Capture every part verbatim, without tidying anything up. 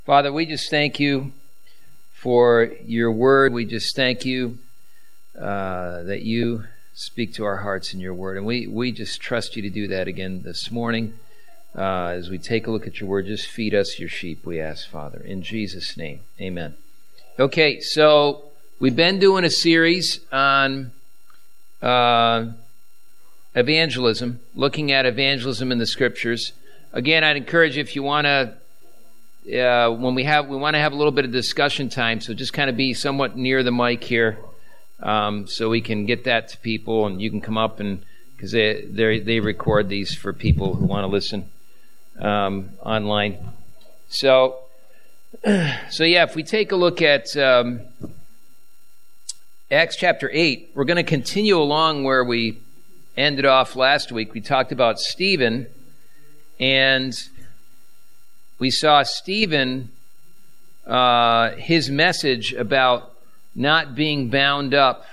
Father, we just thank you for your word. We just thank you uh, that you speak to our hearts in your word. And we, we just trust you to do that again this morning. Uh, as we take a look at your word, just feed us your sheep, we ask, Father. In Jesus' name, amen. Okay, so we've been doing a series on uh, evangelism, looking at evangelism in the Scriptures. Again, I'd encourage you, if you want to, Uh, when we have, we want to have a little bit of discussion time, so just kind of be somewhat near the mic here, um, so we can get that to people, and you can come up and because they they they record these for people who want to listen um, online. So, so yeah, if we take a look at um, Acts chapter eight, we're going to continue along where we ended off last week. We talked about Stephen, and we saw Stephen, uh, his message about not being bound up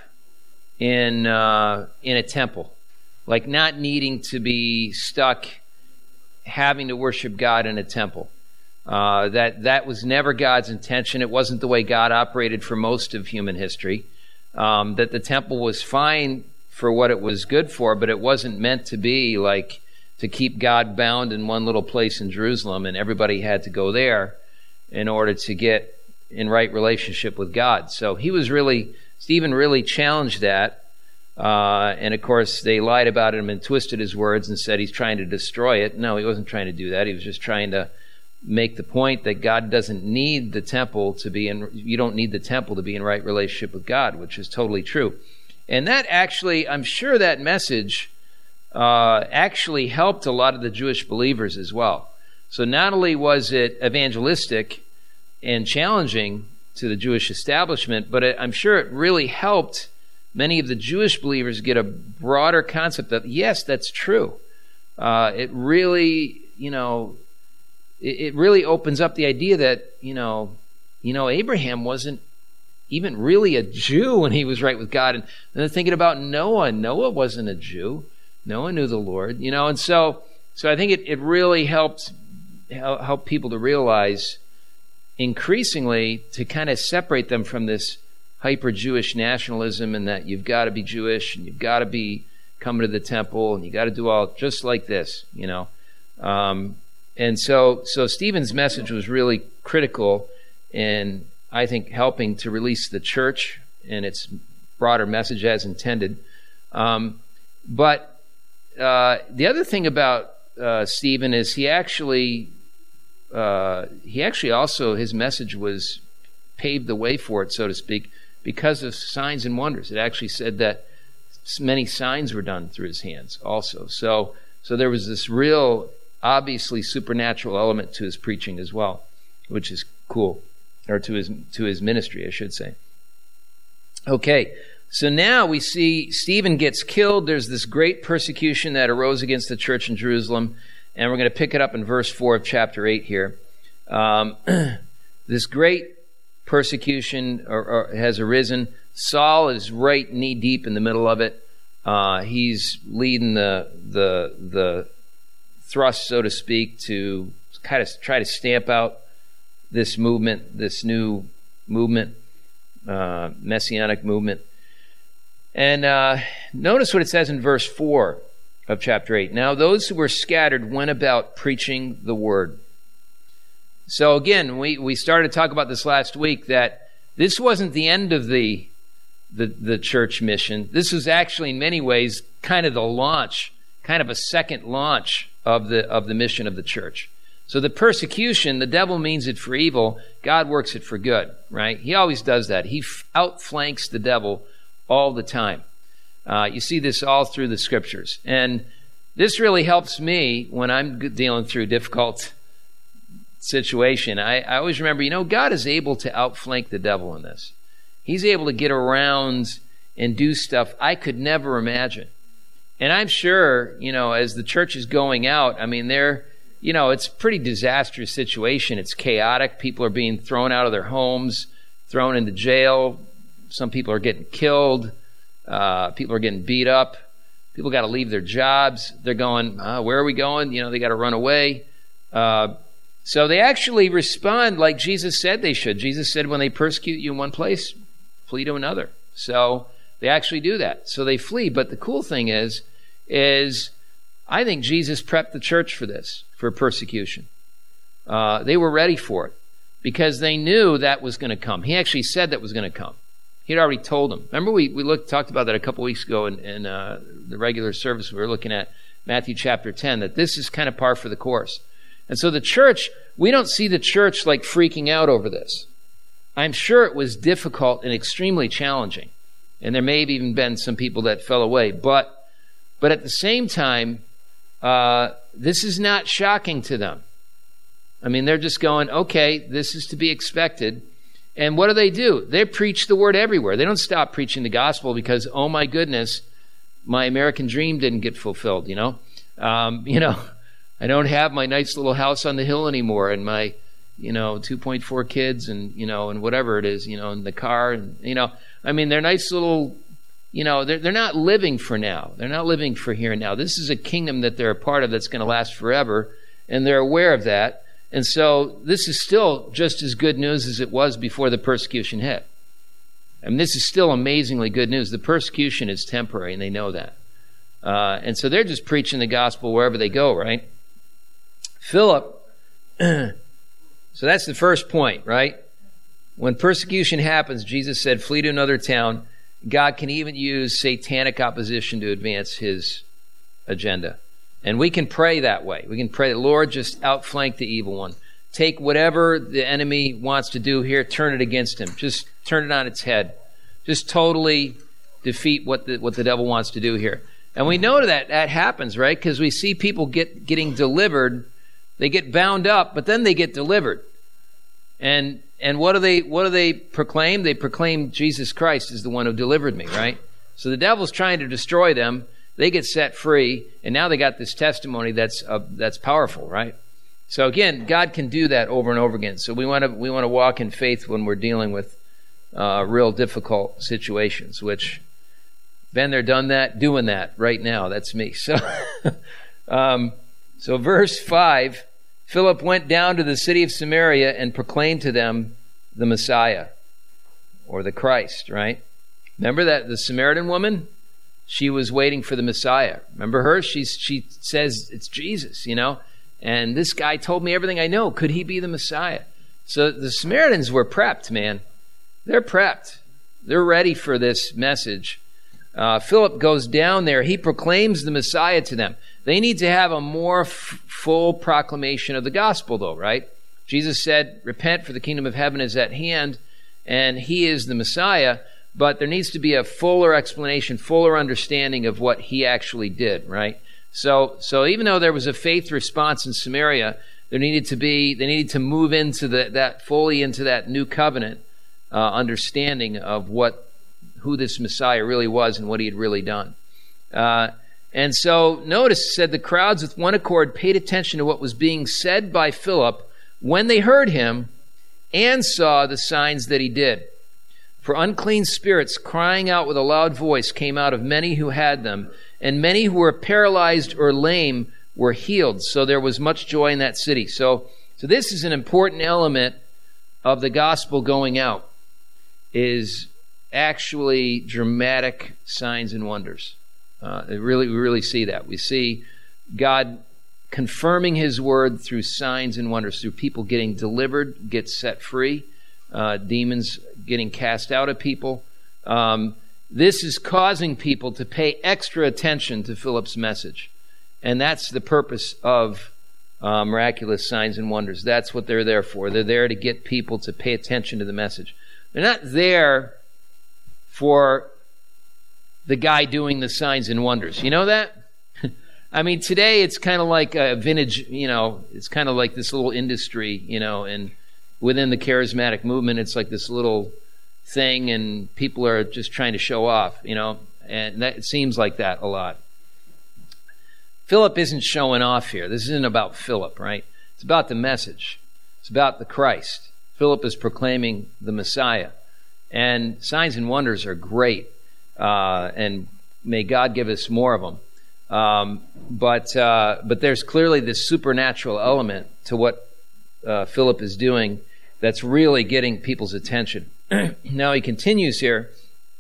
in uh, in a temple, like not needing to be stuck having to worship God in a temple. Uh, that that was never God's intention. It wasn't the way God operated for most of human history. Um, that the temple was fine for what it was good for, but it wasn't meant to be like to keep God bound in one little place in Jerusalem, and everybody had to go there in order to get in right relationship with God. So he was really, Stephen really challenged that, uh, and of course they lied about him and twisted his words and said he's trying to destroy it. No, he wasn't trying to do that. He was just trying to make the point that God doesn't need the temple to be in, you don't need the temple to be in right relationship with God, which is totally true. And that actually, I'm sure that message Uh, actually helped a lot of the Jewish believers as well. So not only was it evangelistic and challenging to the Jewish establishment, but it, I'm sure it really helped many of the Jewish believers get a broader concept of, yes, that's true. Uh, it really, you know, it, it really opens up the idea that, you know, you know, Abraham wasn't even really a Jew when he was right with God. And then thinking about Noah, Noah wasn't a Jew. Noah knew the Lord, you know, and so so I think it, it really helps help people to realize increasingly to kind of separate them from this hyper-Jewish nationalism, and that you've got to be Jewish and you've got to be coming to the temple and you got to do all just like this, you know. Um, and so so Stephen's message was really critical in, I think, helping to release the church and its broader message as intended. Um, but Uh, the other thing about uh, Stephen is he actually, uh, he actually also, his message was paved the way for it, so to speak, because of signs and wonders. It actually said that many signs were done through his hands also. So, so there was this real, obviously supernatural element to his preaching as well, which is cool, or to his to his ministry, I should say. Okay. So now we see Stephen gets killed. There's this great persecution that arose against the church in Jerusalem, and we're going to pick it up in verse four of chapter eight here. Um, this great persecution or, or has arisen. Saul is right knee deep in the middle of it. Uh, he's leading the the the thrust, so to speak, to kind of try to stamp out this movement, this new movement, uh, messianic movement. And uh, notice what it says in verse four of chapter eight. Now those who were scattered went about preaching the word. So again, we, we started to talk about this last week, that this wasn't the end of the, the, the church mission. This was actually in many ways kind of the launch, kind of a second launch of the, of the mission of the church. So the persecution, the devil means it for evil, God works it for good, right? He always does that. He outflanks the devil all the time. Uh, you see this all through the Scriptures. And this really helps me when I'm dealing through a difficult situation. I, I always remember, you know, God is able to outflank the devil in this. He's able to get around and do stuff I could never imagine. And I'm sure, you know, as the church is going out, I mean, they're, you know, it's a pretty disastrous situation. It's chaotic. People are being thrown out of their homes, thrown into jail. Some people are getting killed. Uh, people are getting beat up. People got to leave their jobs. They're going, uh, where are we going? You know, they got to run away. Uh, So they actually respond like Jesus said they should. Jesus said, when they persecute you in one place, flee to another. So they actually do that. So they flee. But the cool thing is, is I think Jesus prepped the church for this, for persecution. Uh, they were ready for it because they knew that was going to come. He actually said that was going to come. He had already told them. Remember, we, we looked, talked about that a couple weeks ago in, in uh, the regular service. We were looking at Matthew chapter ten, that this is kind of par for the course. And so the church, we don't see the church like freaking out over this. I'm sure it was difficult and extremely challenging. And there may have even been some people that fell away. But, but at the same time, uh, this is not shocking to them. I mean, they're just going, okay, this is to be expected. And what do they do? They preach the word everywhere. They don't stop preaching the gospel because, oh my goodness, my American dream didn't get fulfilled, you know? Um, you know, I don't have my nice little house on the hill anymore and my, you know, two point four kids and, you know, and whatever it is, you know, in the car. And, you know, I mean, they're nice little, you know, they're, they're not living for now. They're not living for here and now. This is a kingdom that they're a part of that's going to last forever. And they're aware of that. And so this is still just as good news as it was before the persecution hit. I mean, this is still amazingly good news. The persecution is temporary, and they know that. Uh, and so they're just preaching the gospel wherever they go, right? Philip, so that's the first point, right? When persecution happens, Jesus said, flee to another town. God can even use satanic opposition to advance his agenda. And we can pray that way. We can pray that, Lord, just outflank the evil one. Take whatever the enemy wants to do here, turn it against him. Just turn it on its head. Just totally defeat what the what the devil wants to do here. And we know that that happens, right? Because we see people get getting delivered. They get bound up, but then they get delivered. And and what do they what do they proclaim? They proclaim Jesus Christ is the one who delivered me, right? So the devil's trying to destroy them. They get set free, and now they got this testimony that's uh, that's powerful, right? So again, God can do that over and over again. So we want to we want to walk in faith when we're dealing with uh, real difficult situations. Which, been there, done that, doing that right now. That's me. So, um, so verse five, Philip went down to the city of Samaria and proclaimed to them the Messiah, or the Christ. Right? Remember that the Samaritan woman. She was waiting for the Messiah. Remember her? She's, she says, it's Jesus, you know. And this guy told me everything I know. Could he be the Messiah? So the Samaritans were prepped, man. They're prepped. They're ready for this message. Uh, Philip goes down there. He proclaims the Messiah to them. They need to have a more f- full proclamation of the gospel, though, right? Jesus said, repent, for the kingdom of heaven is at hand. And he is the Messiah. But there needs to be a fuller explanation, fuller understanding of what he actually did, right? So, so even though there was a faith response in Samaria, there needed to be, they needed to move into the, that fully into that new covenant uh, understanding of what, who this Messiah really was and what he had really done. Uh, and so notice, said the crowds with one accord paid attention to what was being said by Philip when they heard him and saw the signs that he did. For unclean spirits, crying out with a loud voice, came out of many who had them, and many who were paralyzed or lame were healed. So there was much joy in that city. So, so this is an important element of the gospel going out, is actually dramatic signs and wonders. Uh, it really, we really see that. We see God confirming his word through signs and wonders, through people getting delivered, get set free, uh, demons getting cast out of people. Um, this is causing people to pay extra attention to Philip's message. And that's the purpose of uh, miraculous signs and wonders. That's what they're there for. They're there to get people to pay attention to the message. They're not there for the guy doing the signs and wonders. You know that? I mean, today it's kind of like a vintage, you know, it's kind of like this little industry, you know, and within the charismatic movement, it's like this little thing, and people are just trying to show off, you know, and that, it seems like that a lot. Philip isn't showing off here. This isn't about Philip, right? It's about the message. It's about the Christ. Philip is proclaiming the Messiah. And signs and wonders are great, uh, and may God give us more of them. Um, but uh, but there's clearly this supernatural element to what uh, Philip is doing that's really getting people's attention. Now he continues here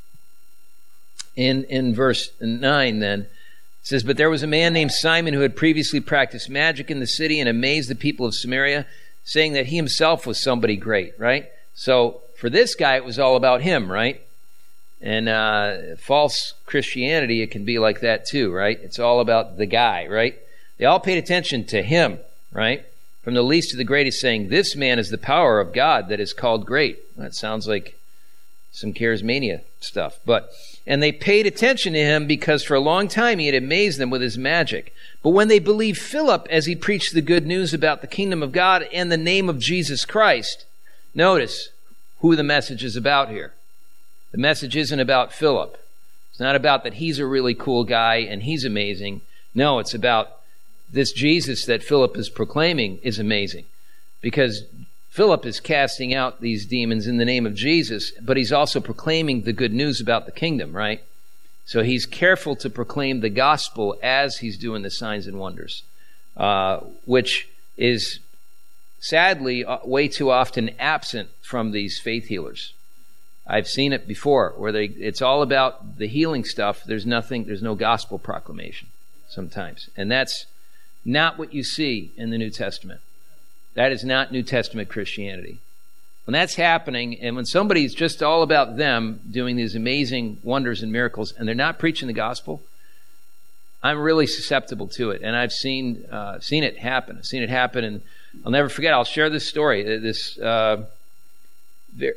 in, in verse nine then. It says, "But there was a man named Simon who had previously practiced magic in the city and amazed the people of Samaria, saying that he himself was somebody great," right? So for this guy, it was all about him, right? And uh, false Christianity, it can be like that too, right? It's all about the guy, right? They all paid attention to him, right? From the least to the greatest, saying, "This man is the power of God that is called great." That sounds like some charismania stuff. But and they paid attention to him because for a long time he had amazed them with his magic. But when they believed Philip as he preached the good news about the kingdom of God and the name of Jesus Christ, notice who the message is about here. The message isn't about Philip. It's not about that he's a really cool guy and he's amazing. No, it's about this Jesus that Philip is proclaiming is amazing. Because Philip is casting out these demons in the name of Jesus, but he's also proclaiming the good news about the kingdom, right? So he's careful to proclaim the gospel as he's doing the signs and wonders, uh, which is sadly way too often absent from these faith healers. I've seen it before where they it's all about the healing stuff. There's nothing, there's no gospel proclamation sometimes. And that's not what you see in the New Testament. That is not New Testament Christianity. When that's happening, and when somebody's just all about them doing these amazing wonders and miracles, and they're not preaching the gospel, I'm really susceptible to it. And I've seen uh, seen it happen. I've seen it happen, and I'll never forget. I'll share this story. This uh, very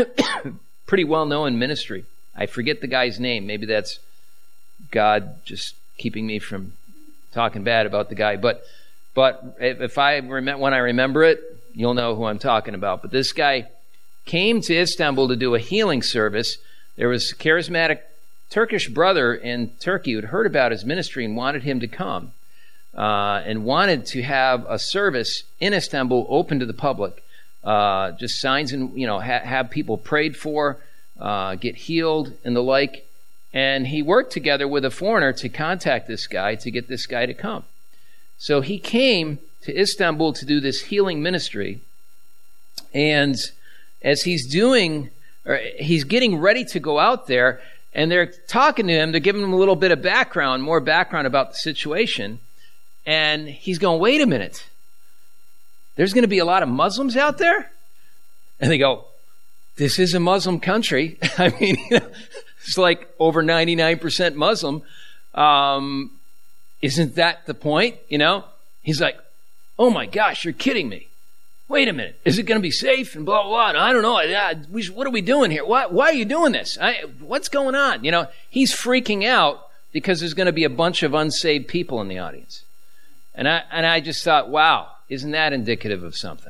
pretty well-known ministry. I forget the guy's name. Maybe that's God just keeping me from talking bad about the guy. But but if I rem- when I remember it, you'll know who I'm talking about. But this guy came to Istanbul to do a healing service. There was a charismatic Turkish brother in Turkey who had heard about his ministry and wanted him to come. Uh, and wanted to have a service in Istanbul open to the public. Uh, just signs and, you know, ha- have people prayed for, uh, get healed and the like. And he worked together with a foreigner to contact this guy to get this guy to come. So he came to Istanbul to do this healing ministry. And as he's doing, or he's getting ready to go out there, and they're talking to him, they're giving him a little bit of background, more background about the situation. And he's going, "Wait a minute. There's going to be a lot of Muslims out there?" And they go, "This is a Muslim country." I mean, it's like over ninety-nine percent Muslim. Um, isn't that the point? You know? He's like, "Oh my gosh, you're kidding me. Wait a minute. Is it going to be safe?" And blah, blah, blah. I don't know. I, we, what are we doing here? Why, why are you doing this? I, what's going on? You know, he's freaking out because there's going to be a bunch of unsaved people in the audience. And I and I just thought, wow, isn't that indicative of something?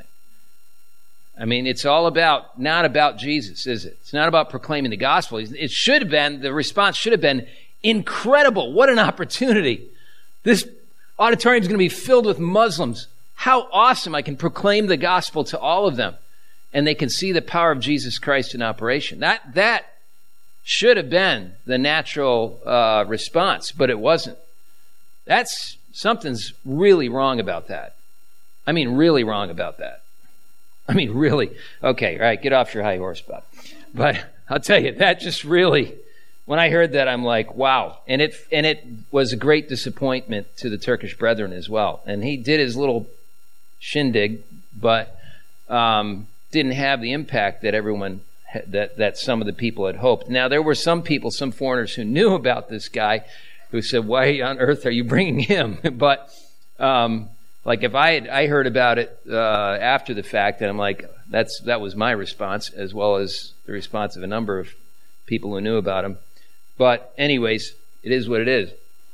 I mean, it's all about, not about Jesus, is it? It's not about proclaiming the gospel. It should have been, the response should have been, incredible. What an opportunity. This auditorium is going to be filled with Muslims. How awesome. I can proclaim the gospel to all of them. And they can see the power of Jesus Christ in operation. That, that should have been the natural uh, response, but it wasn't. That's, something's really wrong about that. I mean, really wrong about that. I mean, really. Okay, all right, get off your high horse, Bob. But I'll tell you, that just really, when I heard that, I'm like, wow. And it and it was a great disappointment to the Turkish brethren as well. And he did his little shindig, but um, didn't have the impact that everyone, that, that some of the people had hoped. Now, there were some people, some foreigners who knew about this guy who said, "Why on earth are you bringing him?" But um, like if I had, I heard about it uh, after the fact, and I'm like, that's that was my response, as well as the response of a number of people who knew about him. But anyways, it is what it is.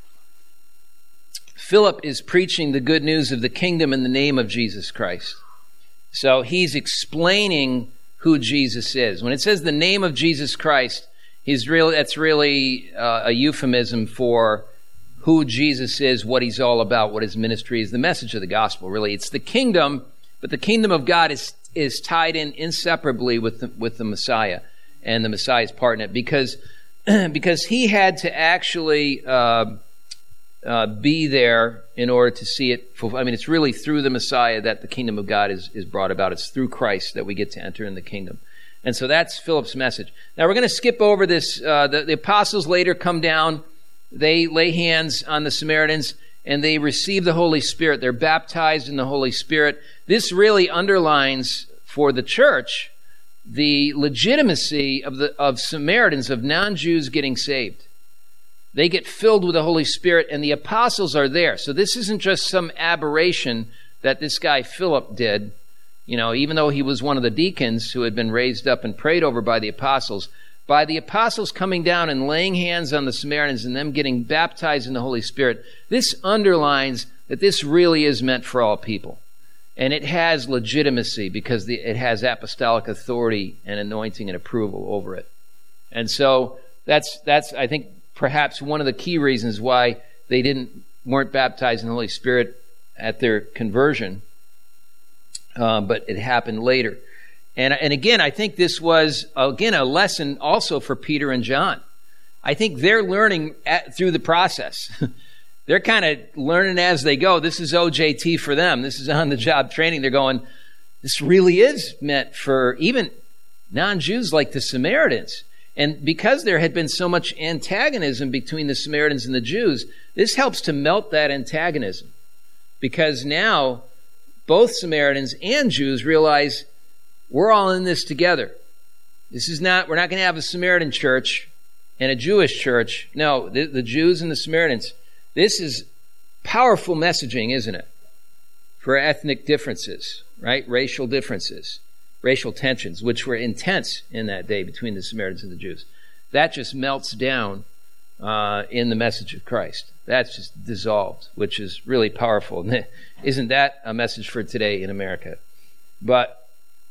Philip is preaching the good news of the kingdom in the name of Jesus Christ. So he's explaining who Jesus is. When it says the name of Jesus Christ, He's really, that's really uh, a euphemism for who Jesus is, what he's all about, what his ministry is, the message of the gospel, really. It's the kingdom, but the kingdom of God is is tied in inseparably with the, with the Messiah and the Messiah's part in it, because, because he had to actually uh, uh, be there in order to see it fulfilled. I mean, it's really through the Messiah that the kingdom of God is, is brought about. It's through Christ that we get to enter in the kingdom. And so that's Philip's message. Now we're going to skip over this. Uh, the, the apostles later come down. They lay hands on the Samaritans and they receive the Holy Spirit. They're baptized in the Holy Spirit. This really underlines for the church the legitimacy of the of Samaritans, of non-Jews getting saved. They get filled with the Holy Spirit and the apostles are there. So this isn't just some aberration that this guy Philip did. You know, even though he was one of the deacons who had been raised up and prayed over by the apostles, by the apostles coming down and laying hands on the Samaritans and them getting baptized in the Holy Spirit, this underlines that this really is meant for all people. And it has legitimacy because the, it has apostolic authority and anointing and approval over it. And so that's, that's I think, perhaps one of the key reasons why they didn't weren't baptized in the Holy Spirit at their conversion. Uh, but it happened later. And, and again, I think this was, again, a lesson also for Peter and John. I think they're learning at, through the process. They're kind of learning as they go. This is O J T for them. This is on-the-job training. They're going, this really is meant for even non-Jews like the Samaritans. And because there had been so much antagonism between the Samaritans and the Jews, this helps to melt that antagonism. Because now both Samaritans and Jews realize we're all in this together. This is not, we're not going to have a Samaritan church and a Jewish church. No, the, the Jews and the Samaritans. This is powerful messaging, isn't it? For ethnic differences, right? Racial differences, racial tensions, which were intense in that day between the Samaritans and the Jews. That just melts down uh, in the message of Christ. That's just dissolved, which is really powerful. Isn't that a message for today in America? But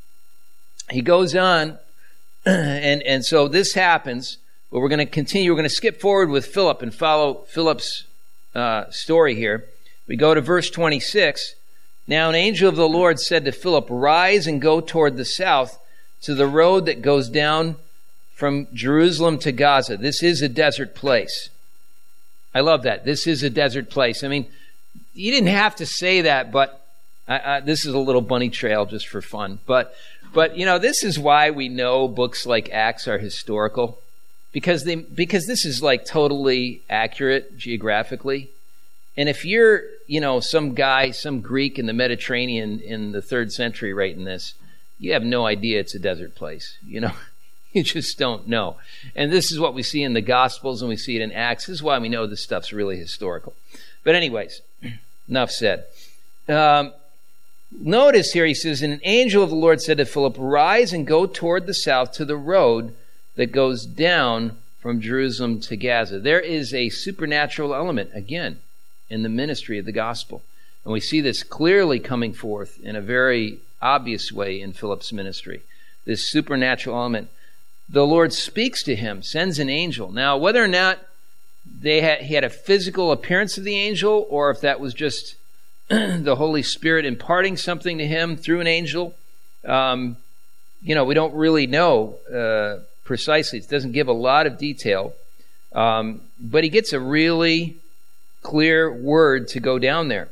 he goes on, and, and so this happens, but we're going to continue. We're going to skip forward with Philip and follow Philip's uh, story here. We go to verse twenty-six. Now an angel of the Lord said to Philip, "Rise and go toward the south to the road that goes down from Jerusalem to Gaza." This is a desert place. I love that. This is a desert place. I mean, you didn't have to say that, but I, I, this is a little bunny trail just for fun. But, but you know, this is why we know books like Acts are historical, because they because this is like totally accurate geographically. And if you're, you know, some guy, some Greek in the Mediterranean in the third century writing this, you have no idea it's a desert place. You know, you just don't know. And this is what we see in the Gospels and we see it in Acts. This is why we know this stuff's really historical. But anyways, enough said. Um, notice here he says, "And an angel of the Lord said to Philip, Rise and go toward the south to the road that goes down from Jerusalem to Gaza." There is a supernatural element, again, in the ministry of the gospel. And we see this clearly coming forth in a very obvious way in Philip's ministry. This supernatural element. The Lord speaks to him, sends an angel. Now, whether or not they had, he had a physical appearance of the angel, or if that was just the Holy Spirit imparting something to him through an angel, um, you know, we don't really know uh, precisely. It doesn't give a lot of detail. Um, but he gets a really clear word to go down there.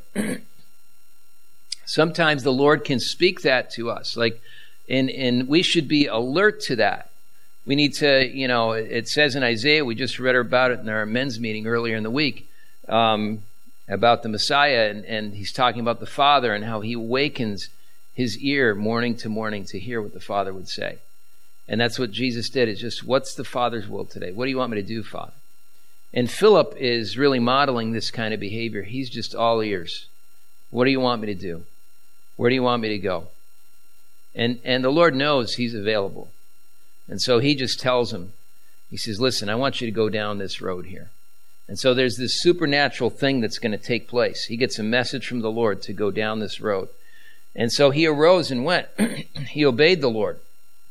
Sometimes the Lord can speak that to us, like, and and we should be alert to that. We need to, you know, it says in Isaiah, we just read about it in our men's meeting earlier in the week, um, about the Messiah, and, and he's talking about the Father and how he awakens his ear morning to morning to hear what the Father would say. And that's what Jesus did, is just, what's the Father's will today? What do you want me to do, Father? And Philip is really modeling this kind of behavior. He's just all ears. What do you want me to do? Where do you want me to go? And and the Lord knows he's available. And so he just tells him, he says, listen, I want you to go down this road here. And so there's this supernatural thing that's going to take place. He gets a message from the Lord to go down this road. And so he arose and went. He obeyed the Lord.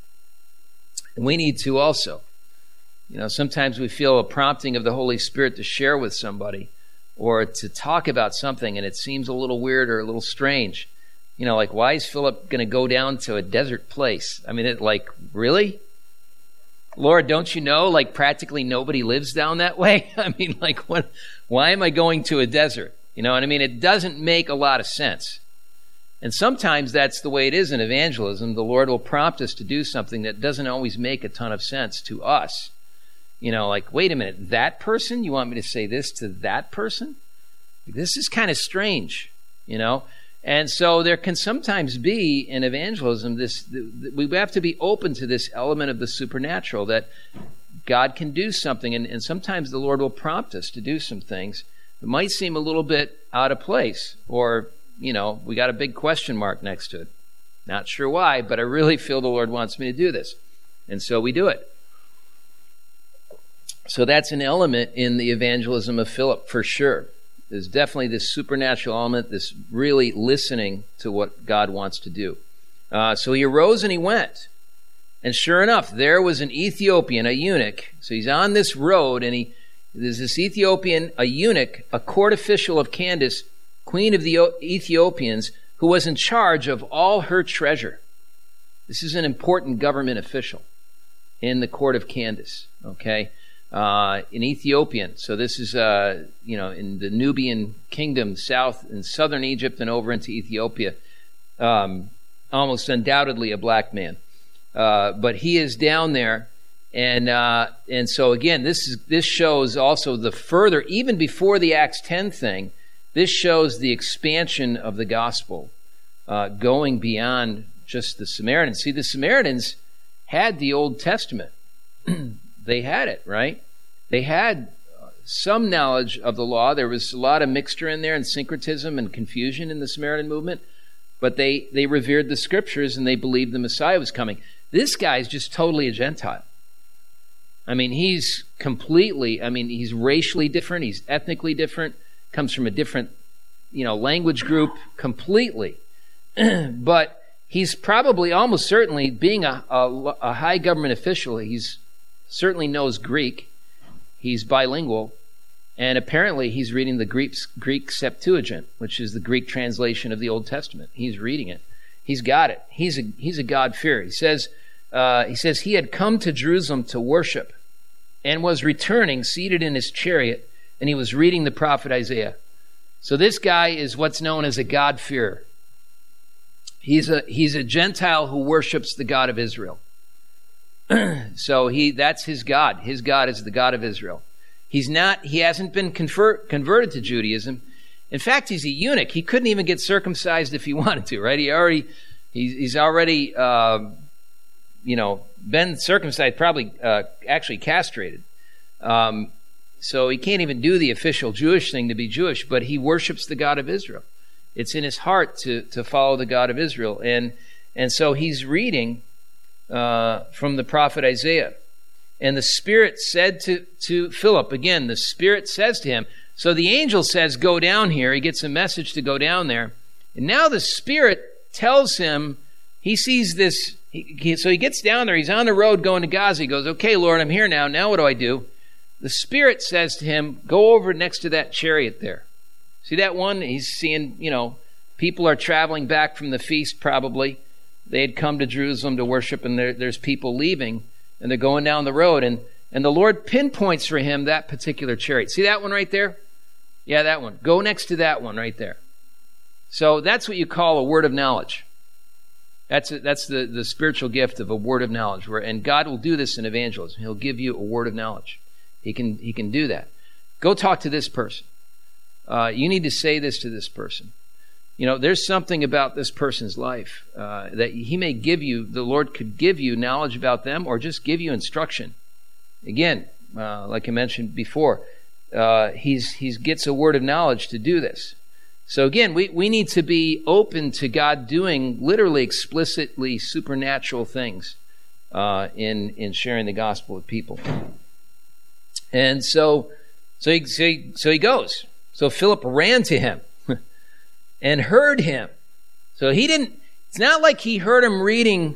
And we need to also. You know, sometimes we feel a prompting of the Holy Spirit to share with somebody or to talk about something, and it seems a little weird or a little strange. You know, like, why is Philip going to go down to a desert place? I mean, it like, really? Lord, don't you know, like practically nobody lives down that way? I mean, like, what? Why am I going to a desert? You know what I mean? It doesn't make a lot of sense. And sometimes that's the way it is in evangelism. The Lord will prompt us to do something that doesn't always make a ton of sense to us. You know, like, wait a minute, that person? You want me to say this to that person? This is kind of strange, you know? And so there can sometimes be in evangelism this, we have to be open to this element of the supernatural, that God can do something, and, and sometimes the Lord will prompt us to do some things that might seem a little bit out of place, or, you know, we got a big question mark next to it. Not sure why, but I really feel the Lord wants me to do this. And so we do it. So that's an element in the evangelism of Philip, for sure. There's definitely this supernatural element, this really listening to what God wants to do. Uh, so he arose and he went. And sure enough, there was an Ethiopian, a eunuch. So he's on this road, and he there's this Ethiopian, a eunuch, a court official of Candace, queen of the Ethiopians, who was in charge of all her treasure. This is an important government official in the court of Candace, okay? Uh, in Ethiopian. So this is, uh, you know, in the Nubian kingdom, south in southern Egypt and over into Ethiopia. Um, almost undoubtedly a black man. Uh, but he is down there. And uh, and so again, this is this shows also the further, even before the Acts ten thing, this shows the expansion of the gospel, uh, going beyond just the Samaritans. See, the Samaritans had the Old Testament. They had it, right? They had some knowledge of the law. There was a lot of mixture in there and syncretism and confusion in the Samaritan movement, but they, they revered the scriptures and they believed the Messiah was coming. This guy's just totally a Gentile. I mean, he's completely, I mean, he's racially different, he's ethnically different, comes from a different, you know, language group completely. But he's probably, almost certainly, being a, a, a high government official, he's certainly knows Greek. He's bilingual. And apparently he's reading the Greek, Greek Septuagint, which is the Greek translation of the Old Testament. He's reading it. He's got it. He's a, he's a God-fearer. He says, uh, he says he had come to Jerusalem to worship and was returning seated in his chariot, and he was reading the prophet Isaiah. So this guy is what's known as a God-fearer. He's a, he's a Gentile who worships the God of Israel. So he that's his God. His God is the God of Israel. He's not, he hasn't been convert, converted to Judaism. In fact, he's a eunuch. He couldn't even get circumcised if he wanted to, right? He already, he's, he's already, uh, you know, been circumcised, probably uh, actually castrated. Um, so he can't even do the official Jewish thing to be Jewish, but he worships the God of Israel. It's in his heart to, to follow the God of Israel. And, and so he's reading Uh, from the prophet Isaiah. And the Spirit said to, to Philip, again, the Spirit says to him, so the angel says, go down here. He gets a message to go down there. And now the Spirit tells him, he sees this, he, he, so he gets down there, he's on the road going to Gaza. He goes, okay, Lord, I'm here now. Now what do I do? The Spirit says to him, go over next to that chariot there. See that one? He's seeing, you know, people are traveling back from the feast probably. They had come to Jerusalem to worship, and there, there's people leaving, and they're going down the road, and, and the Lord pinpoints for him that particular chariot. See that one right there? Yeah, that one. Go next to that one right there. So that's what you call a word of knowledge. That's a, that's the, the spiritual gift of a word of knowledge. Where, and God will do this in evangelism. He'll give you a word of knowledge. He can, he can do that. Go talk to this person. Uh, you need to say this to this person. You know, there's something about this person's life uh, that he may give you, the Lord could give you knowledge about them or just give you instruction. Again, uh, like I mentioned before, uh, he's he gets a word of knowledge to do this. So again, we, we need to be open to God doing literally explicitly supernatural things uh, in, in sharing the gospel with people. And so, so he, so he, so he goes. So Philip ran to him and heard him. So he didn't, it's not like he heard him reading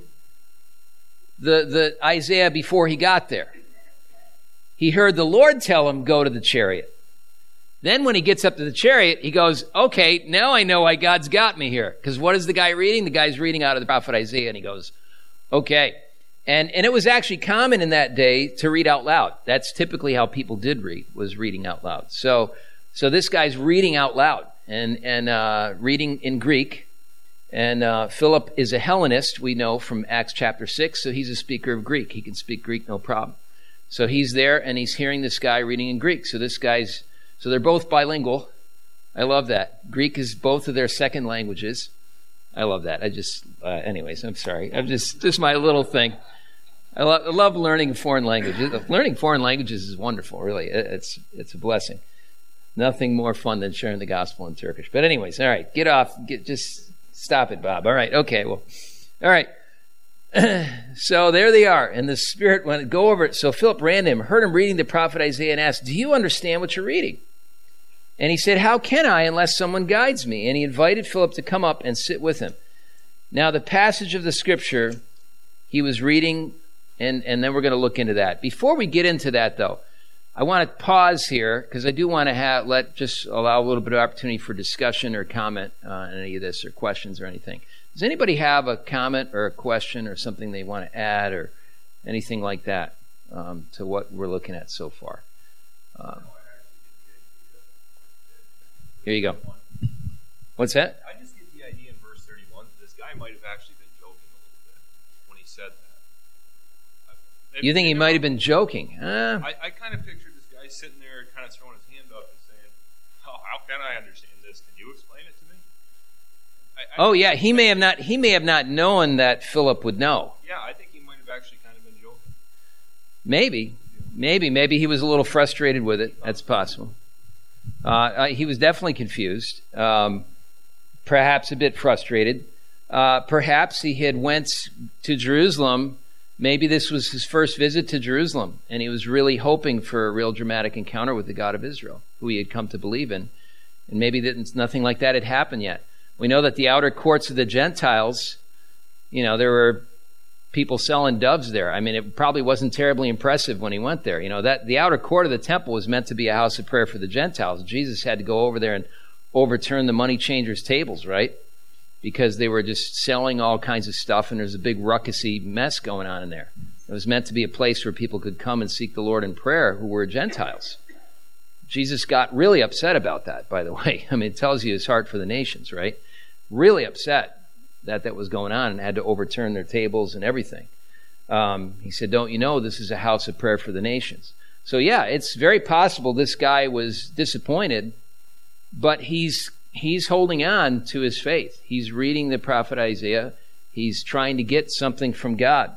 the, the Isaiah before he got there. He heard the Lord tell him, go to the chariot. Then when he gets up to the chariot, he goes, okay, now I know why God's got me here. Because what is the guy reading? The guy's reading out of the prophet Isaiah, and he goes, okay, And and it was actually common in that day to read out loud. That's typically how people did read, was reading out loud. So so this guy's reading out loud and, and uh, reading in Greek. And uh, Philip is a Hellenist, we know from Acts chapter six, so he's a speaker of Greek. He can speak Greek, no problem. So he's there, and he's hearing this guy reading in Greek. So this guy's, so they're both bilingual. I love that. Greek is both of their second languages. I love that. I just, uh, anyways, I'm sorry. I'm just, just my little thing. I, lo- I love learning foreign languages. Learning foreign languages is wonderful, really. It's, it's a blessing. Nothing more fun than sharing the gospel in Turkish. But anyways, all right, get off, get, just stop it, Bob. All right, okay, well, all right. So there they are, and the Spirit went, go over it. So Philip ran to him, heard him reading the prophet Isaiah, and asked, do you understand what you're reading? And he said, how can I unless someone guides me? And he invited Philip to come up and sit with him. Now the passage of the scripture he was reading, and, and then we're going to look into that. Before we get into that, though, I want to pause here, because I do want to have, let just allow a little bit of opportunity for discussion or comment on any of this, or questions or anything. Does anybody have a comment or a question or something they want to add or anything like that um, to what we're looking at so far? Um, here you go. What's that? I just get the idea in verse thirty-one that this guy might have actually been joking a little bit when he said that. Maybe, you think he might have been joking? Uh, I, I kind of pictured this guy sitting there kind of throwing his hand up and saying, oh, how can I understand this? Can you explain it to me? I, I oh yeah, he may have not. He may have not known that Philip would know. Yeah, I think he might have actually kind of been joking. Maybe, maybe, maybe he was a little frustrated with it. That's possible. Uh, uh, he was definitely confused, um, perhaps a bit frustrated. Uh, perhaps he had went to Jerusalem. Maybe this was his first visit to Jerusalem, and he was really hoping for a real dramatic encounter with the God of Israel, who he had come to believe in. And maybe that, nothing like that had happened yet. We know that the outer courts of the Gentiles, you know, there were people selling doves there. I mean, it probably wasn't terribly impressive when he went there. You know, that the outer court of the temple was meant to be a house of prayer for the Gentiles. Jesus had to go over there and overturn the money changers' tables, right? Because they were just selling all kinds of stuff, and there's a big ruckusy mess going on in there. It was meant to be a place where people could come and seek the Lord in prayer who were Gentiles. Jesus got really upset about that, by the way. I mean, it tells you his heart for the nations, right? Really upset that that was going on, and had to overturn their tables and everything. Um, he said, don't you know this is a house of prayer for the nations? So yeah, it's very possible this guy was disappointed, but he's he's holding on to his faith. He's reading the prophet Isaiah. He's trying to get something from God.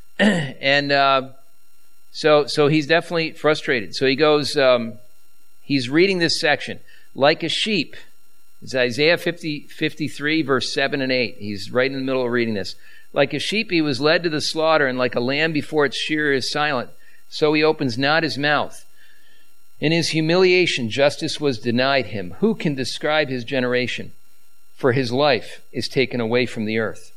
and uh, so so he's definitely frustrated. So he goes, um, he's reading this section. Like a sheep, it's Isaiah fifty, fifty-three, verse seven and eight. He's right in the middle of reading this. Like a sheep he was led to the slaughter, and like a lamb before its shearer is silent, so he opens not his mouth. In his humiliation, justice was denied him. Who can describe his generation? For his life is taken away from the earth.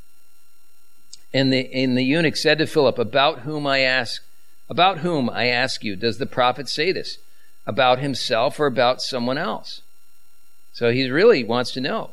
And the, and the eunuch said to Philip, About whom I ask, about whom I ask you, does the prophet say this? About himself or about someone else? So he really wants to know.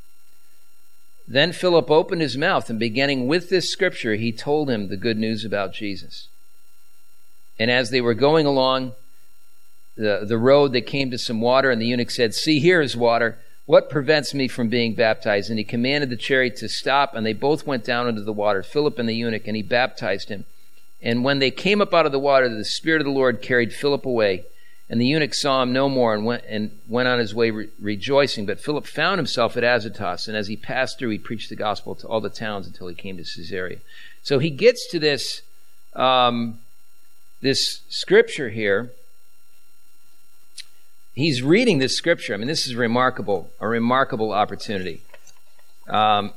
Then Philip opened his mouth, and beginning with this scripture, he told him the good news about Jesus. And as they were going along the, the road, they came to some water, and the eunuch said, See, here is water. What prevents me from being baptized? And he commanded the chariot to stop, and they both went down into the water, Philip and the eunuch, and he baptized him. And when they came up out of the water, the Spirit of the Lord carried Philip away. And the eunuch saw him no more, and went and went on his way re- rejoicing. But Philip found himself at Azotus, and as he passed through, he preached the gospel to all the towns until he came to Caesarea. So he gets to this um, this scripture here. He's reading this scripture. I mean, this is remarkable, a remarkable opportunity. Um,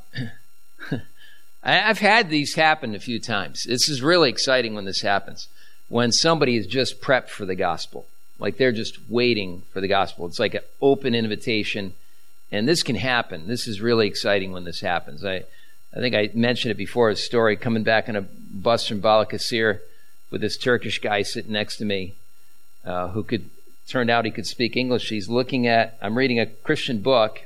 I've had these happen a few times. This is really exciting when this happens, when somebody is just prepped for the gospel. Like they're just waiting for the gospel. It's like an open invitation, and this can happen. This is really exciting when this happens. I, I think I mentioned it before, a story coming back on a bus from Balıkesir with this Turkish guy sitting next to me uh, who could, turned out he could speak English. He's looking at, I'm reading a Christian book,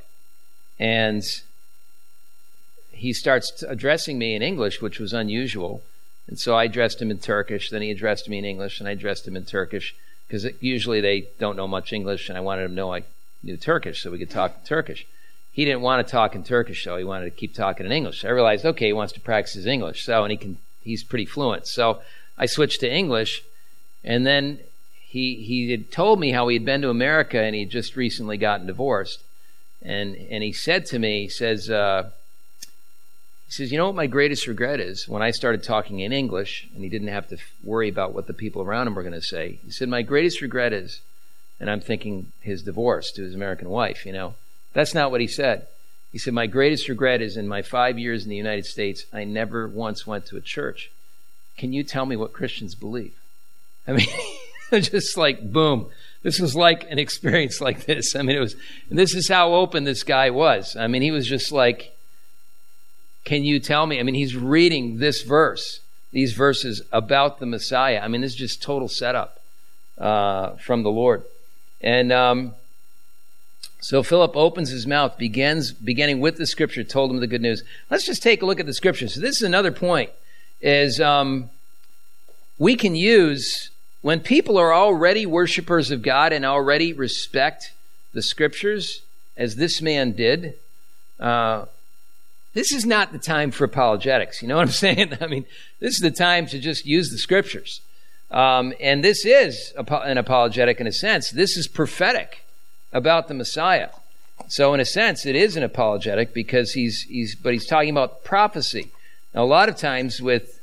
and he starts addressing me in English, which was unusual. And so I addressed him in Turkish, then he addressed me in English, and I addressed him in Turkish, because usually they don't know much English, and I wanted him to know I knew Turkish so we could talk in Turkish. He didn't want to talk in Turkish, though. He wanted to keep talking in English. So I realized, okay, he wants to practice his English, so and he can he's pretty fluent. So I switched to English, and then he he had told me how he had been to America, and he had just recently gotten divorced. And and he said to me, he says, uh, he says, you know what my greatest regret is? When I started talking in English, and he didn't have to worry about what the people around him were going to say, he said, my greatest regret is, and I'm thinking his divorce to his American wife, you know. That's not what he said. He said, my greatest regret is in my five years in the United States, I never once went to a church. Can you tell me what Christians believe? I mean, just like, boom. This was like an experience like this. I mean, it was, and this is how open this guy was. I mean, he was just like, can you tell me? I mean, he's reading this verse, these verses about the Messiah. I mean, this is just total setup uh, from the Lord. And um, so Philip opens his mouth, begins beginning with the scripture, told him the good news. Let's just take a look at the scripture. So this is another point, is um, we can use, when people are already worshipers of God and already respect the scriptures, as this man did, uh, this is not the time for apologetics. You know what I'm saying? I mean, this is the time to just use the scriptures. Um, and this is an apologetic in a sense. This is prophetic about the Messiah. So in a sense, it is an apologetic because he's, he's, but he's talking about prophecy. Now, a lot of times with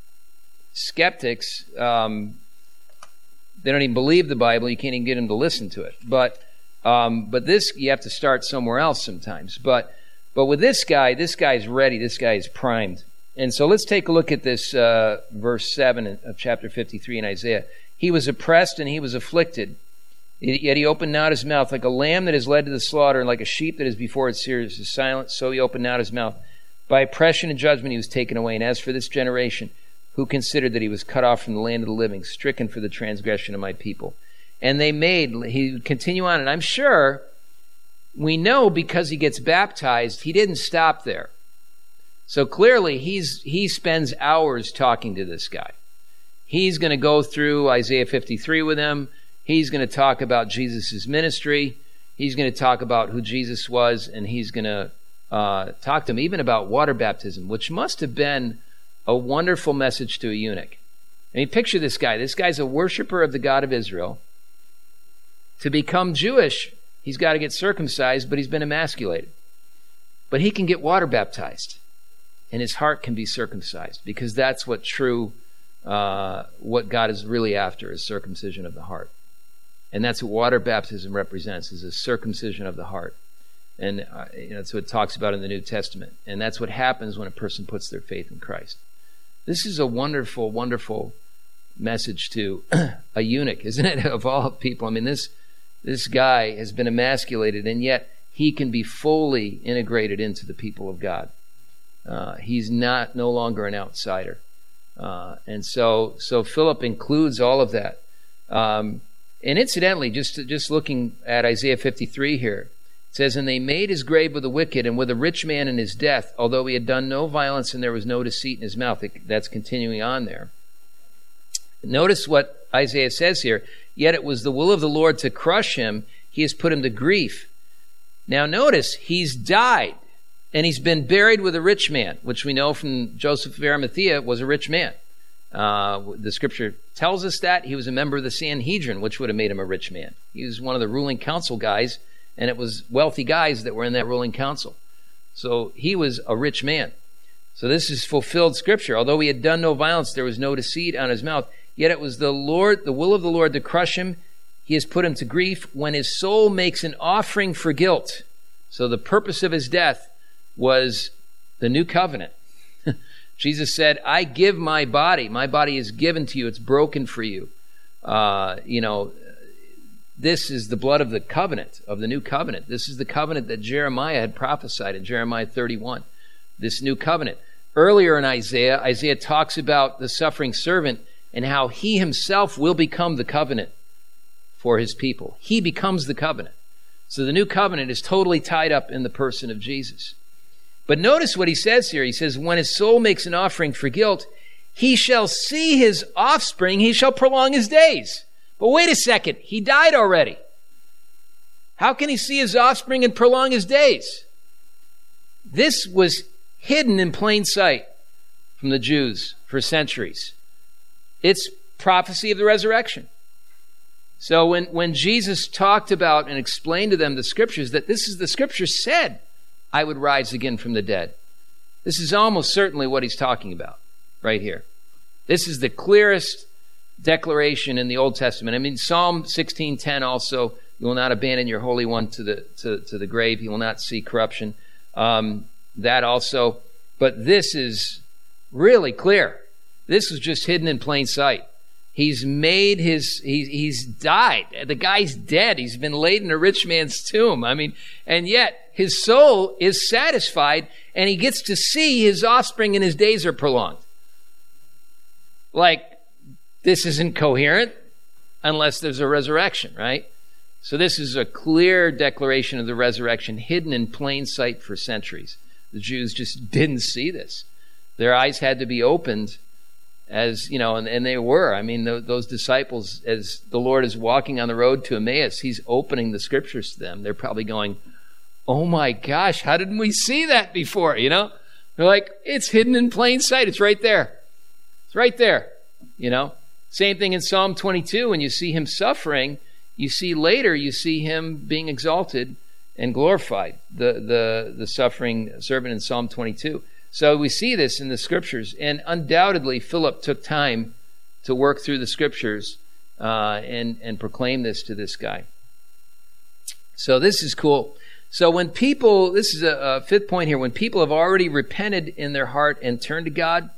skeptics, um, they don't even believe the Bible. You can't even get them to listen to it. But, um, but this, you have to start somewhere else sometimes. But, but with this guy, this guy's ready. This guy is primed. And so let's take a look at this uh, verse seven of chapter fifty-three in Isaiah. He was oppressed and he was afflicted, yet he opened not his mouth. Like a lamb that is led to the slaughter, and like a sheep that is before its shearers is silent, so he opened not his mouth. By oppression and judgment he was taken away. And as for this generation, who considered that he was cut off from the land of the living, stricken for the transgression of my people. And they made, he would continue on, and I'm sure we know because he gets baptized, he didn't stop there. So clearly, he's he spends hours talking to this guy. He's going to go through Isaiah fifty-three with him. He's going to talk about Jesus' ministry. He's going to talk about who Jesus was, and he's going to uh, talk to him even about water baptism, which must have been a wonderful message to a eunuch. I mean, picture this guy. This guy's a worshiper of the God of Israel. To become Jewish, he's got to get circumcised, but he's been emasculated. But he can get water baptized. And his heart can be circumcised, because that's what true, uh, what God is really after, is circumcision of the heart. And that's what water baptism represents, is a circumcision of the heart. And uh, you know, that's what it talks about in the New Testament. And that's what happens when a person puts their faith in Christ. This is a wonderful, wonderful message to a eunuch, isn't it? Of all people. I mean, this, this guy has been emasculated, and yet he can be fully integrated into the people of God. Uh, he's not no longer an outsider. Uh, and so so Philip includes all of that. Um, and incidentally, just just looking at Isaiah fifty-three here, it says, and they made his grave with the wicked and with a rich man in his death, although he had done no violence and there was no deceit in his mouth. It, that's continuing on there. Notice what Isaiah says here. Yet it was the will of the Lord to crush him. He has put him to grief. Now notice, he's died. And he's been buried with a rich man, which we know from Joseph of Arimathea was a rich man. Uh, the scripture tells us that. He was a member of the Sanhedrin, which would have made him a rich man. He was one of the ruling council guys, and it was wealthy guys that were in that ruling council. So he was a rich man. So this is fulfilled scripture. Although he had done no violence, there was no deceit on his mouth. Yet it was the Lord, the will of the Lord to crush him. He has put him to grief when his soul makes an offering for guilt. So the purpose of his death was the new covenant. Jesus said, I give my body. My body is given to you. It's broken for you. Uh, you know, this is the blood of the covenant, of the new covenant. This is the covenant that Jeremiah had prophesied in Jeremiah thirty-one. This new covenant. Earlier in Isaiah, Isaiah talks about the suffering servant and how he himself will become the covenant for his people. He becomes the covenant. So the new covenant is totally tied up in the person of Jesus. But notice what he says here. He says, when his soul makes an offering for guilt, he shall see his offspring, he shall prolong his days. But wait a second, he died already. How can he see his offspring and prolong his days? This was hidden in plain sight from the Jews for centuries. It's prophecy of the resurrection. So when, when Jesus talked about and explained to them the scriptures, that this is the scripture said, I would rise again from the dead. This is almost certainly what he's talking about right here. This is the clearest declaration in the Old Testament. I mean, Psalm sixteen ten also, you will not abandon your Holy One to the to, to the grave. He will not see corruption. Um, that also. But this is really clear. This was just hidden in plain sight. He's made his, he, he's died. The guy's dead. He's been laid in a rich man's tomb. I mean, and yet his soul is satisfied and he gets to see his offspring and his days are prolonged. Like, this isn't coherent unless there's a resurrection, right? So this is a clear declaration of the resurrection hidden in plain sight for centuries. The Jews just didn't see this. Their eyes had to be opened. As you know, and, and they were. I mean, th- those disciples, as the Lord is walking on the road to Emmaus, he's opening the scriptures to them. They're probably going, oh my gosh, how didn't we see that before? You know, they're like, it's hidden in plain sight. It's right there. It's right there. You know, same thing in Psalm twenty-two. When you see him suffering, you see later, you see him being exalted and glorified, the, the, the suffering servant in Psalm twenty-two. So we see this in the scriptures, and undoubtedly Philip took time to work through the scriptures uh, and, and proclaim this to this guy. So this is cool. So when people, this is a, a fifth point here, when people have already repented in their heart and turned to God,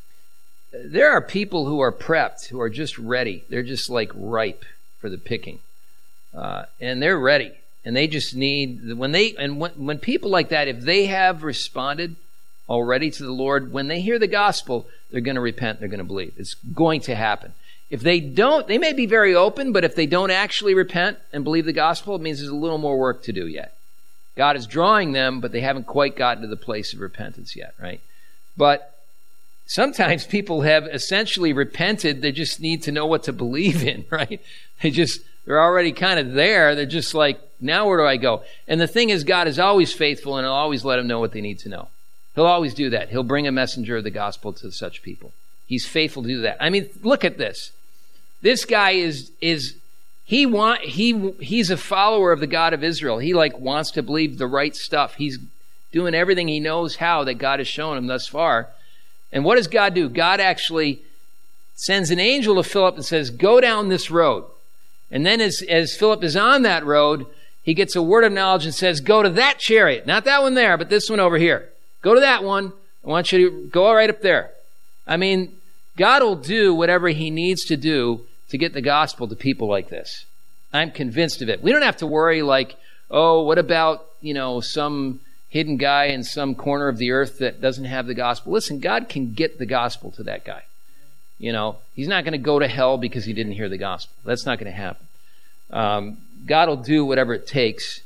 there are people who are prepped, who are just ready. They're just like ripe for the picking. Uh, and they're ready. And they just need, when they, and when, when people like that, if they have responded already to the Lord, when they hear the gospel, they're going to repent, they're going to believe. It's going to happen. If they don't, they may be very open, but if they don't actually repent and believe the gospel, it means there's a little more work to do yet. God is drawing them, but they haven't quite gotten to the place of repentance yet, right? But sometimes people have essentially repented, they just need to know what to believe in, right? They just, they're already kind of there, they're just like, now where do I go? And the thing is, God is always faithful and he'll always let them know what they need to know. He'll always do that. He'll bring a messenger of the gospel to such people. He's faithful to do that. I mean, look at this. This guy is, is he want, he, he's a follower of the God of Israel. He like wants to believe the right stuff. He's doing everything he knows how that God has shown him thus far. And what does God do? God actually sends an angel to Philip and says, go down this road. And then as, as Philip is on that road, he gets a word of knowledge and says, go to that chariot. Not that one there, but this one over here. Go to that one. I want you to go right up there. I mean, God will do whatever he needs to do to get the gospel to people like this. I'm convinced of it. We don't have to worry like, oh, what about, you know, some hidden guy in some corner of the earth that doesn't have the gospel? Listen, God can get the gospel to that guy. You know, he's not going to go to hell because he didn't hear the gospel. That's not going to happen. Um, God will do whatever it takes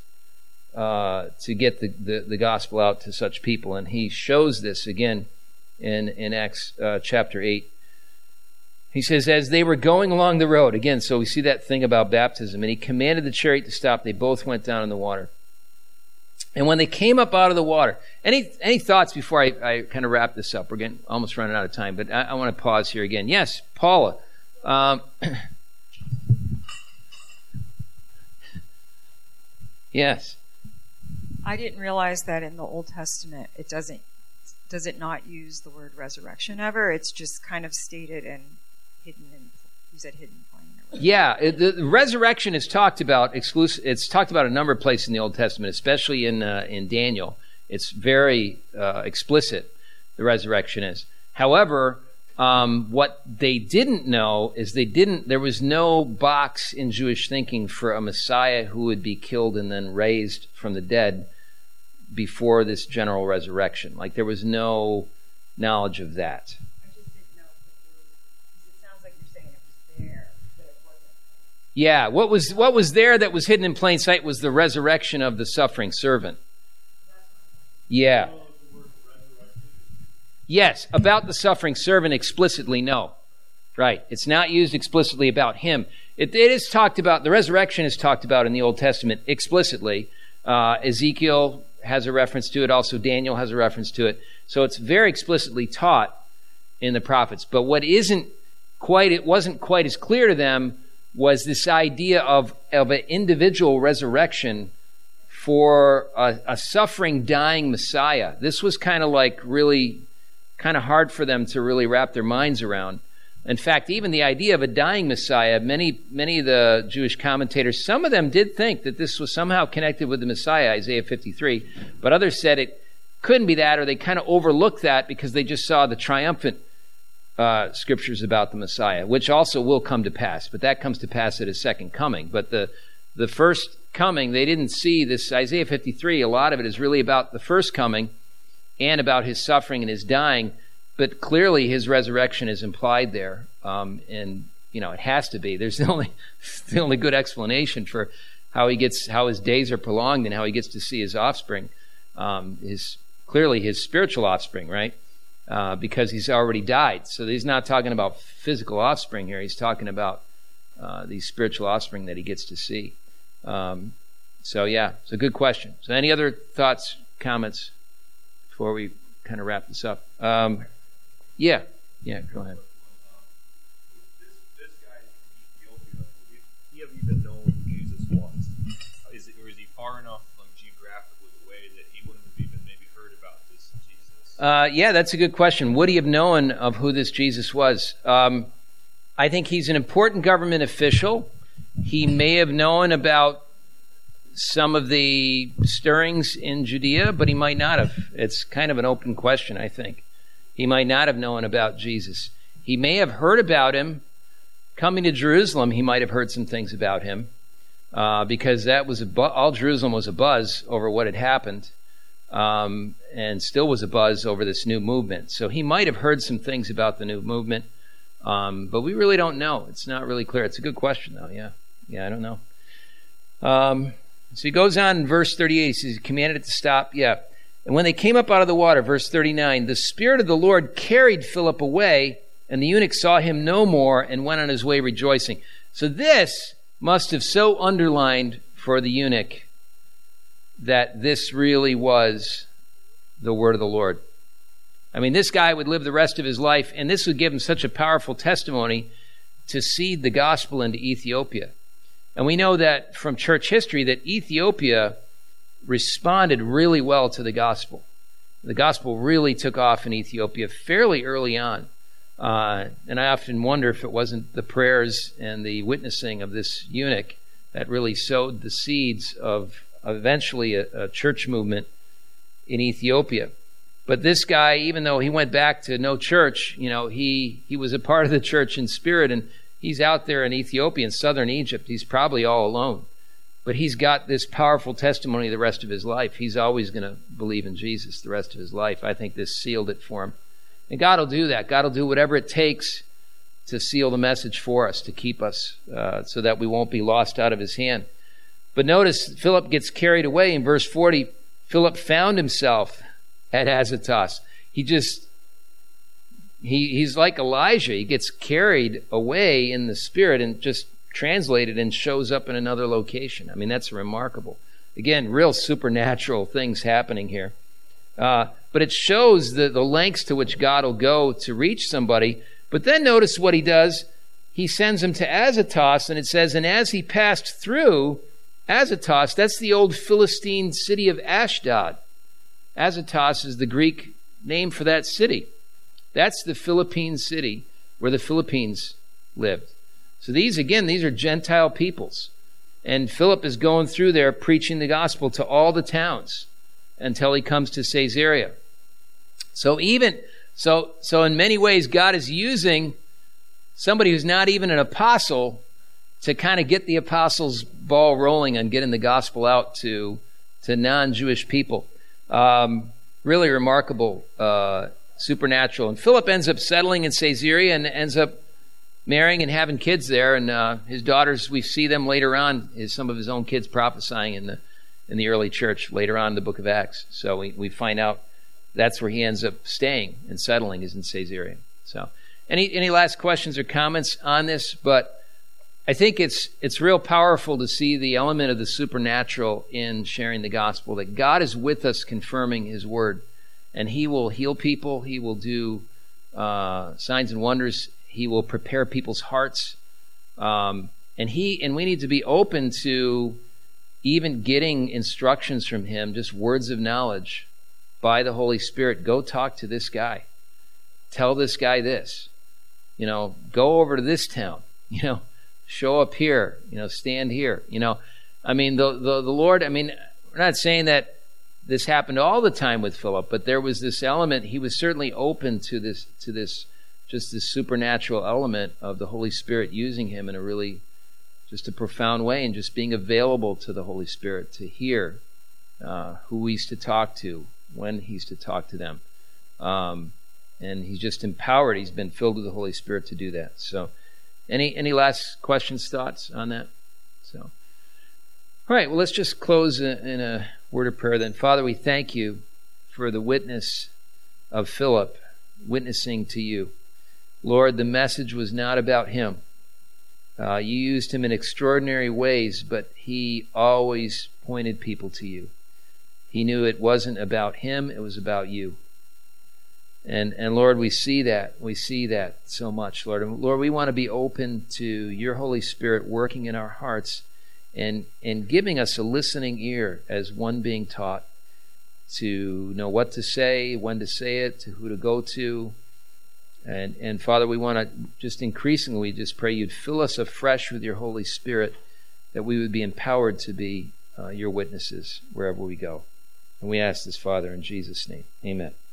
Uh, to get the, the, the gospel out to such people. And he shows this again in, in Acts uh, chapter eight. He says, as they were going along the road, again, so we see that thing about baptism, and he commanded the chariot to stop. They both went down in the water. And when they came up out of the water, any any thoughts before I, I kind of wrap this up? We're getting almost running out of time, but I, I want to pause here again. Yes, Paula. Um, yes. I didn't realize that in the Old Testament it doesn't does it not use the word resurrection ever? It's just kind of stated and hidden in, you said hidden plain. Yeah, it, the, the resurrection is talked about exclusive. It's talked about a number of places in the Old Testament, especially in uh, in Daniel. It's very uh, explicit. The resurrection is. However, um, what they didn't know is they didn't. There was no box in Jewish thinking for a Messiah who would be killed and then raised from the dead before this general resurrection. Like there was no knowledge of that. I just didn't know if the word, because it sounds like you're saying it was there, but it wasn't. Yeah, what was what was there that was hidden in plain sight was the resurrection of the suffering servant. Yeah. Yes, about the suffering servant explicitly, no. Right. It's not used explicitly about him. It, it is talked about, the resurrection is talked about in the Old Testament explicitly. Uh, Ezekiel has a reference to it. Also, Daniel has a reference to it. So it's very explicitly taught in the prophets. But what isn't quite, it wasn't quite as clear to them was this idea of, of an individual resurrection for a, a suffering, dying Messiah. This was kind of like really, kind of hard for them to really wrap their minds around. In fact, even the idea of a dying Messiah, many many of the Jewish commentators, some of them did think that this was somehow connected with the Messiah, Isaiah fifty-three, but others said it couldn't be that, or they kind of overlooked that because they just saw the triumphant uh, scriptures about the Messiah, which also will come to pass, but that comes to pass at his second coming. But the, the first coming, they didn't see this. Isaiah fifty-three, a lot of it is really about the first coming and about his suffering and his dying. But clearly, his resurrection is implied there, um, and you know it has to be. There's the only the only good explanation for how he gets how his days are prolonged and how he gets to see his offspring, um, is clearly his spiritual offspring, right? Uh, because he's already died. So he's not talking about physical offspring here. He's talking about uh, these spiritual offspring that he gets to see. Um, so yeah, it's a good question. So any other thoughts, comments before we kind of wrap this up? Um, Yeah, yeah, go ahead. This, this guy from Ethiopia, would he have even known who Jesus was? Is it, or is he far enough, like, geographically away that he wouldn't have even maybe heard about this Jesus? Uh, yeah, that's a good question. Would he have known of who this Jesus was? Um, I think he's an important government official. He may have known about some of the stirrings in Judea, but he might not have. It's kind of an open question, I think. He might not have known about Jesus. He may have heard about him. Coming to Jerusalem, he might have heard some things about him, uh, because that was a bu- all Jerusalem was a buzz over what had happened, um, and still was a buzz over this new movement. So he might have heard some things about the new movement, um, but we really don't know. It's not really clear. It's a good question, though. Yeah, yeah, I don't know. Um, so he goes on in verse thirty-eight. He says, he commanded it to stop. Yeah. And when they came up out of the water, verse thirty-nine, the Spirit of the Lord carried Philip away, and the eunuch saw him no more and went on his way rejoicing. So this must have so underlined for the eunuch that this really was the word of the Lord. I mean, this guy would live the rest of his life, and this would give him such a powerful testimony to seed the gospel into Ethiopia. And we know that from church history that Ethiopia responded really well to the gospel. The gospel really took off in Ethiopia fairly early on. Uh, and I often wonder if it wasn't the prayers and the witnessing of this eunuch that really sowed the seeds of eventually a, a church movement in Ethiopia. But this guy, even though he went back to no church, you know, he, he was a part of the church in spirit, and he's out there in Ethiopia, in southern Egypt. He's probably all alone. But he's got this powerful testimony the rest of his life. He's always going to believe in Jesus the rest of his life. I think this sealed it for him. And God will do that. God will do whatever it takes to seal the message for us, to keep us, uh, so that we won't be lost out of his hand. But notice, Philip gets carried away. In verse forty, Philip found himself at Azotus. He just, he he's like Elijah. He gets carried away in the Spirit and just translated and shows up in another location. I mean, that's remarkable. Again, real supernatural things happening here. Uh, but it shows the, the lengths to which God will go to reach somebody. But then notice what he does. He sends him to Azotus, and it says, and as he passed through Azotus, that's the old Philistine city of Ashdod. Azotus is the Greek name for that city. That's the Philippine city where the Philippines lived. So these, again, these are Gentile peoples. And Philip is going through there preaching the gospel to all the towns until he comes to Caesarea. So even, so, so in many ways, God is using somebody who's not even an apostle to kind of get the apostles' ball rolling on getting the gospel out to, to non-Jewish people. Um, really remarkable, uh, supernatural. And Philip ends up settling in Caesarea and ends up marrying and having kids there, and uh, his daughters, we see them later on, is some of his own kids prophesying in the in the early church later on in the book of Acts. So we, we find out that's where he ends up staying and settling, is in Caesarea. So, any any last questions or comments on this? But I think it's it's real powerful to see the element of the supernatural in sharing the gospel, that God is with us confirming his word, and he will heal people, he will do uh, signs and wonders, he will prepare people's hearts, um, and he and we need to be open to even getting instructions from him, just words of knowledge by the Holy Spirit. Go talk to this guy. Tell this guy this. You know, go over to this town. You know, show up here. You know, stand here. You know, I mean, the, the, the Lord, I mean, we're not saying that this happened all the time with Philip, but there was this element. He was certainly open to this, to this, just this supernatural element of the Holy Spirit using him in a really, just a profound way, and just being available to the Holy Spirit to hear uh, who he's to talk to, when he's to talk to them. Um, and he's just empowered. He's been filled with the Holy Spirit to do that. So any any last questions, thoughts on that? So, all right, well, let's just close in a word of prayer then. Father, we thank you for the witness of Philip witnessing to you. Lord, the message was not about him. Uh, you used him in extraordinary ways, but he always pointed people to you. He knew it wasn't about him, it was about you. And and Lord, we see that. We see that so much, Lord. And Lord, we want to be open to your Holy Spirit working in our hearts and, and giving us a listening ear as one being taught to know what to say, when to say it, to who to go to. And, and Father, we want to just increasingly just pray you'd fill us afresh with your Holy Spirit, that we would be empowered to be uh, your witnesses wherever we go. And we ask this, Father, in Jesus' name. Amen.